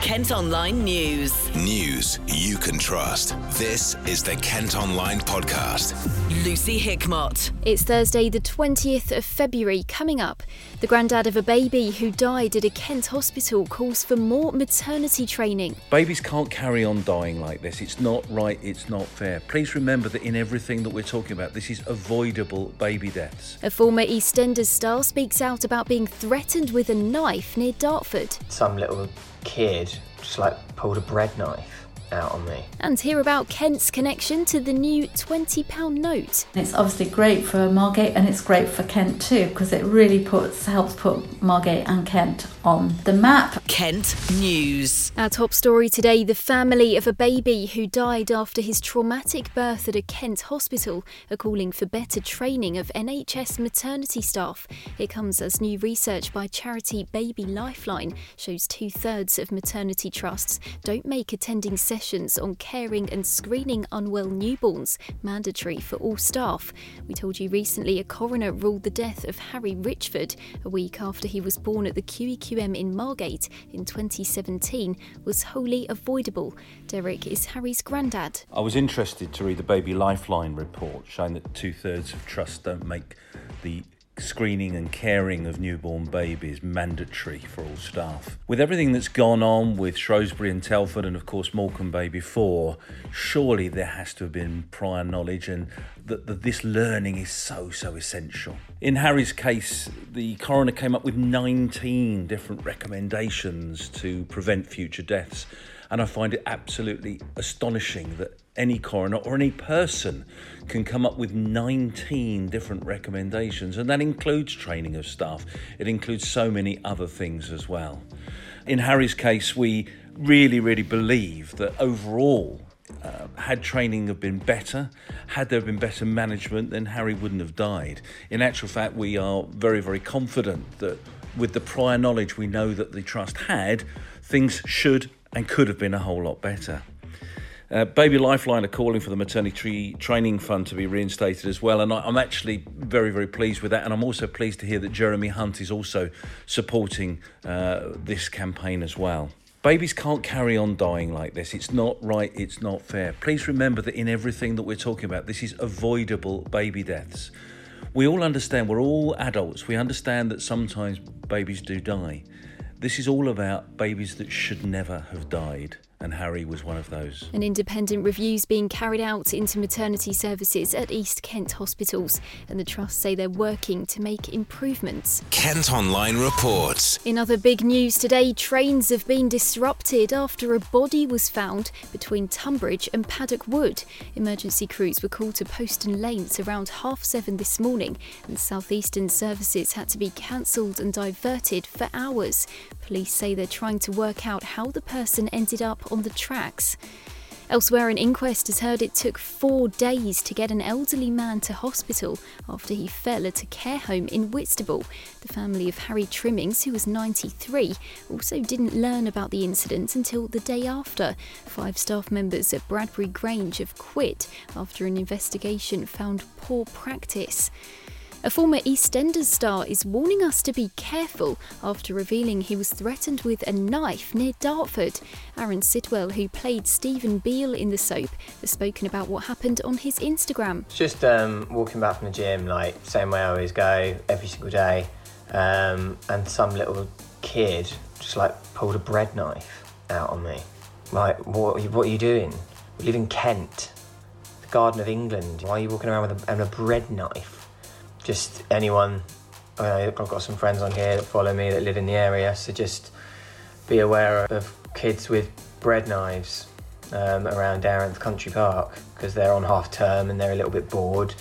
Kent Online News. News you can trust. This is the Kent Online Podcast. Lucy Hickmott. It's Thursday the 20th of February. Coming up, the granddad of a baby who died at a Kent hospital calls for more maternity training. Babies can't carry on dying like this. It's not right, it's not fair. Please remember that in everything that we're talking about, this is avoidable baby deaths. A former EastEnders star speaks out about being threatened with a knife near Dartford. Some little kid just pulled a bread knife out on me. And hear about Kent's connection to the new £20 note. It's obviously great for Margate and it's great for Kent too, because it really helps put Margate and Kent on the map. Kent News. Our top story today, the family of a baby who died after his traumatic birth at a Kent hospital are calling for better training of NHS maternity staff. It comes as new research by charity Baby Lifeline shows 2/3 of maternity trusts don't make attending sessions on caring and screening unwell newborns mandatory for all staff. We told you recently a coroner ruled the death of Harry Richford a week after he was born at the QEQM in Margate in 2017 was wholly avoidable. Derek is Harry's granddad. I was interested to read the Baby Lifeline report showing that 2/3 of trusts don't make the screening and caring of newborn babies mandatory for all staff. With everything that's gone on with Shrewsbury and Telford and of course Morecambe Bay before, surely there has to have been prior knowledge and that this learning is so essential. In Harry's case, the coroner came up with 19 different recommendations to prevent future deaths, and I find it absolutely astonishing that any coroner or any person can come up with 19 different recommendations, and that includes training of staff. It includes so many other things as well. In Harry's case, we really believe that overall, had training have been better, had there been better management, then Harry wouldn't have died. In actual fact, we are very confident that with the prior knowledge we know that the trust had, things should and could have been a whole lot better. Baby Lifeline are calling for the maternity training fund to be reinstated as well, and I'm actually very pleased with that, and I'm also pleased to hear that Jeremy Hunt is also supporting this campaign as well. Babies can't carry on dying like this. It's not right, it's not fair. Please remember that in everything that we're talking about, this is avoidable baby deaths. We all understand, we're all adults, we understand that sometimes babies do die. This is all about babies that should never have died, and Harry was one of those. An independent review's being carried out into maternity services at East Kent hospitals, and the Trust say they're working to make improvements. Kent Online reports. In other big news today, trains have been disrupted after a body was found between Tunbridge and Paddock Wood. Emergency crews were called to Poston Lanes around 7:30 this morning, and South Eastern services had to be cancelled and diverted for hours. Police say they're trying to work out how the person ended up on the tracks. Elsewhere, an inquest has heard it took 4 days to get an elderly man to hospital after he fell at a care home in Whitstable. The family of Harry Trimmings, who was 93, also didn't learn about the incident until the day after. 5 staff members at Bradbury Grange have quit after an investigation found poor practice. A former EastEnders star is warning us to be careful after revealing he was threatened with a knife near Dartford. Aaron Sidwell, who played Stephen Beale in the soap, has spoken about what happened on his Instagram. Just walking back from the gym, same way I always go, every single day, and some little kid just pulled a bread knife out on me. What are you doing? We live in Kent, the Garden of England. Why are you walking around with a bread knife? Just anyone, I've got some friends on here that follow me that live in the area, so just be aware of kids with bread knives around Darren's Country Park, because they're on half term and they're a little bit bored.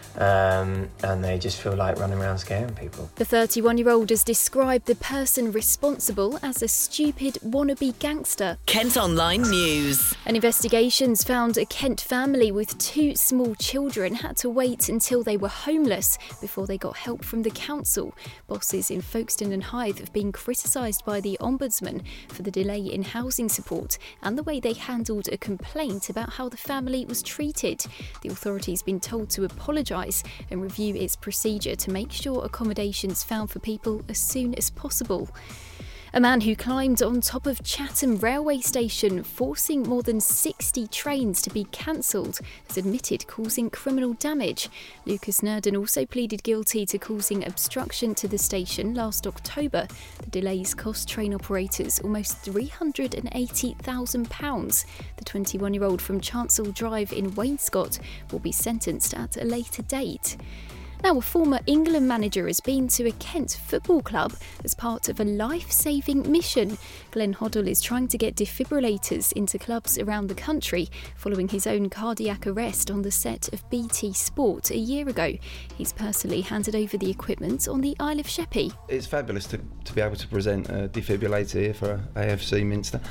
And they just feel like running around scaring people. The 31-year-old has described the person responsible as a stupid wannabe gangster. Kent Online News. An investigation's found a Kent family with 2 small children had to wait until they were homeless before they got help from the council. Bosses in Folkestone and Hythe have been criticised by the Ombudsman for the delay in housing support and the way they handled a complaint about how the family was treated. The authority's been told to apologise and review its procedure to make sure accommodation's found for people as soon as possible. A man who climbed on top of Chatham railway station, forcing more than 60 trains to be cancelled, has admitted causing criminal damage. Lucas Nurden also pleaded guilty to causing obstruction to the station last October. The delays cost train operators almost £380,000. The 21-year-old from Chancel Drive in Wainscott will be sentenced at a later date. Now, a former England manager has been to a Kent football club as part of a life-saving mission. Glenn Hoddle is trying to get defibrillators into clubs around the country following his own cardiac arrest on the set of BT Sport a year ago. He's personally handed over the equipment on the Isle of Sheppey. It's fabulous to be able to present a defibrillator here for AFC Minster.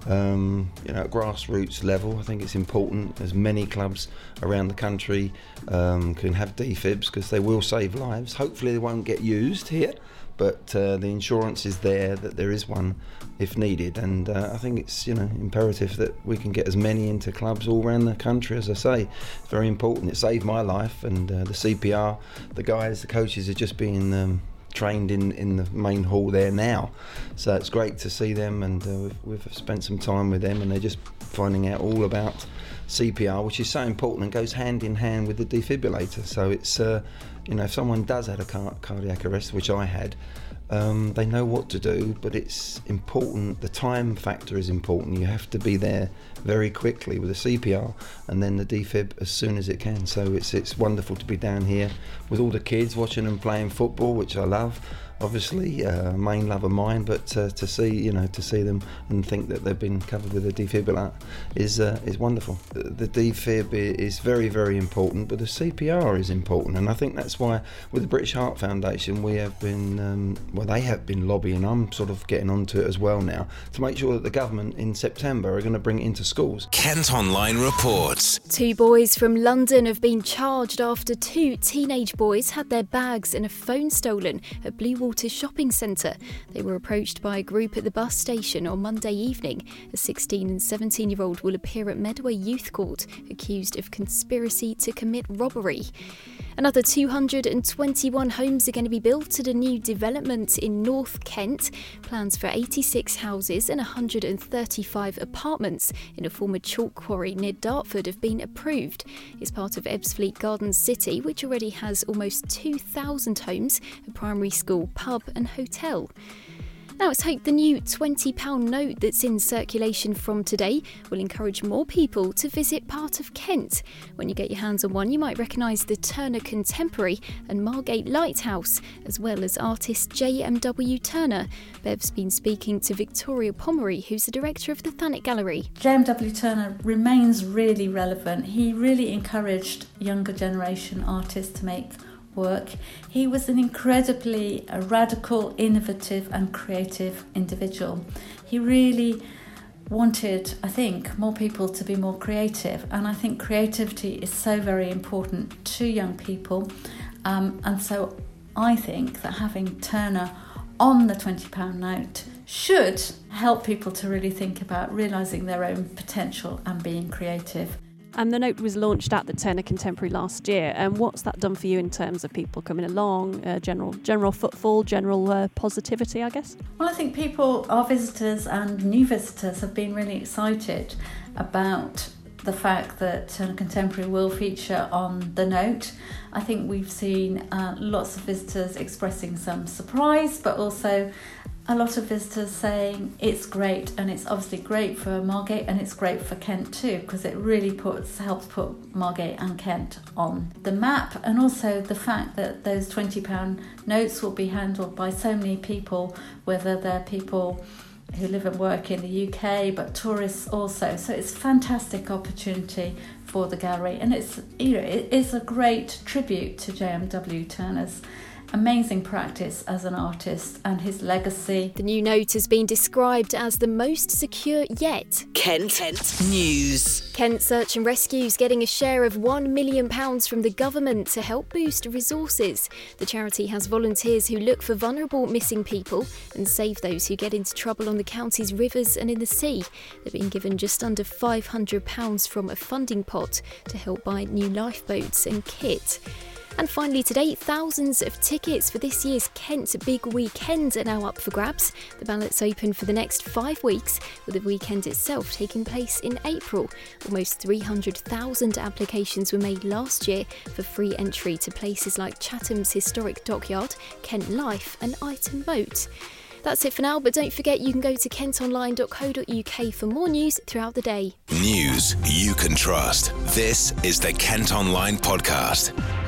At grassroots level, I think it's important as many clubs around the country can have defibs, because they will save lives. Hopefully they won't get used here, but the insurance is there that there is one if needed, and I think it's imperative that we can get as many into clubs all around the country. As I say, it's very important. It saved my life, and the CPR, the coaches are just being trained in the main hall there now, so it's great to see them, and we've spent some time with them, and they're just finding out all about CPR, which is so important and goes hand in hand with the defibrillator. So it's if someone does have a cardiac arrest, which I had, they know what to do, but it's important. The time factor is important. You have to be there very quickly with the CPR and then the defib as soon as it can. So it's wonderful to be down here with all the kids, watching them playing football, which I love. Obviously, main love of mine, but to see them and think that they've been covered with a defibrillator is wonderful. The defib is very, very important, but the CPR is important, and I think that's why with the British Heart Foundation we have been, they have been lobbying. I'm sort of getting onto it as well now to make sure that the government in September are going to bring it into schools. Kent Online reports. 2 boys from London have been charged after 2 teenage boys had their bags and a phone stolen at Bluewater shopping centre. They were approached by a group at the bus station on Monday evening. A 16 and 17-year-old will appear at Medway Youth Court, accused of conspiracy to commit robbery. Another 221 homes are going to be built at a new development in North Kent. Plans for 86 houses and 135 apartments in a former chalk quarry near Dartford have been approved. It's part of Ebbsfleet Gardens City, which already has almost 2,000 homes, a primary school, pub and hotel. Now, it's hoped the new £20 note that's in circulation from today will encourage more people to visit part of Kent. When you get your hands on one, you might recognise the Turner Contemporary and Margate Lighthouse, as well as artist JMW Turner. Bev's been speaking to Victoria Pomeroy, who's the director of the Thanet Gallery. JMW Turner remains really relevant. He really encouraged younger generation artists to make work. He was an incredibly radical, innovative and creative individual. He really wanted, I think, more people to be more creative, and I think creativity is so very important to young people, and so I think that having Turner on the £20 note should help people to really think about realising their own potential and being creative. And the note was launched at the Turner Contemporary last year. And what's that done for you in terms of people coming along, general footfall, general positivity, I guess? Well, I think people, our visitors and new visitors, have been really excited about the fact that Turner Contemporary will feature on the note. I think we've seen lots of visitors expressing some surprise, but also a lot of visitors saying it's great, and it's obviously great for Margate and it's great for Kent too, because it really helps put Margate and Kent on the map. And also the fact that those £20 notes will be handled by so many people, whether they're people who live and work in the UK, but tourists also. So it's a fantastic opportunity for the gallery, and it is a great tribute to JMW Turner's amazing practice as an artist and his legacy. The new note has been described as the most secure yet. Kent News. Kent Search and Rescue's getting a share of £1 million from the government to help boost resources. The charity has volunteers who look for vulnerable missing people and save those who get into trouble on the county's rivers and in the sea. They've been given just under £500 from a funding pot to help buy new lifeboats and kit. And finally today, thousands of tickets for this year's Kent Big Weekend are now up for grabs. The ballots open for the next 5 weeks, with the weekend itself taking place in April. Almost 300,000 applications were made last year for free entry to places like Chatham's Historic Dockyard, Kent Life and Ighton Moat. That's it for now, but don't forget you can go to kentonline.co.uk for more news throughout the day. News you can trust. This is the Kent Online Podcast.